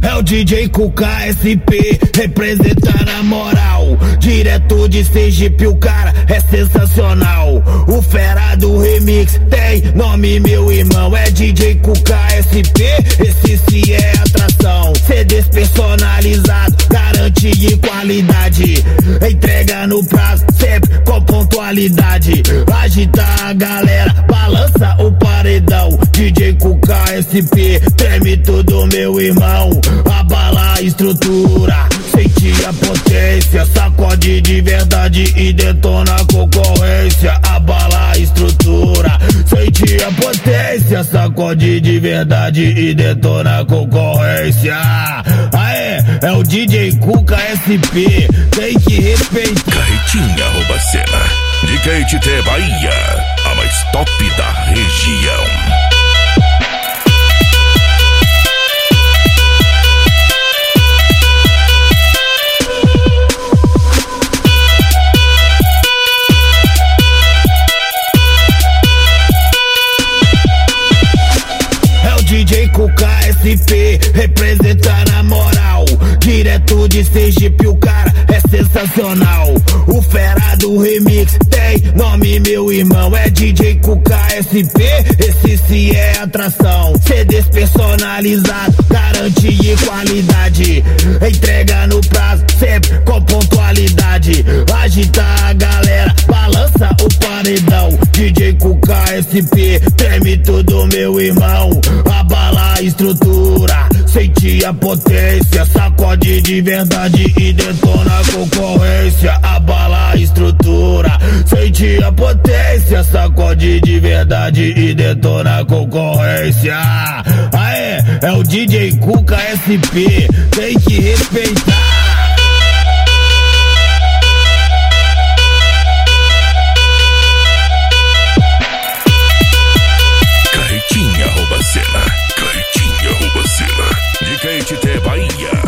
É o DJ Cuca SP, representa na moral. Direto de Sergipe, o cara é sensacional. O fera do remix tem nome, meu irmão. É DJ Cuca SP, esse sim é atração. CDs personalizado, garantia e qualidade. Entrega no prazo, sempre com pontualidade. Agita a galera, balança o paredão. DJ Cuca SP, treme tudo, meu irmão. Abala a estrutura, sente a potência. Sacode de verdade e detona a concorrência. Abala a estrutura, sente a potência. Sacode de verdade e detona a concorrência. Aê, é o DJ Cuca SP, tem que respeitar. Carretinha rouba cena de Caetité, Bahia, a mais top da região. DJ Cuca SP, representa na moral. Direto de Sergipe, o cara é sensacional. O fera do remix tem nome, meu irmão. É DJ Cuca SP, esse sim é atração. CDs personalizados, garantia e qualidade. Entrega no prazo, sempre com pontualidade. Agita a galera, balança o paredão. DJ Cuca SP, treme tudo, meu irmão. Abala a estrutura, sente a potência. Sacode de verdade e detona a concorrência. Abala a estrutura, sente a potência. Sacode de verdade e detona a concorrência. Aê, é o DJ Cuca SP, tem que respeitar. Carretinha rouba cena de Caetité, Bahia.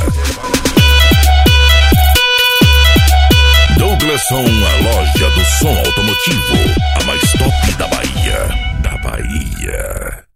Douglasson, a loja do som automotivo, a mais top da Bahia.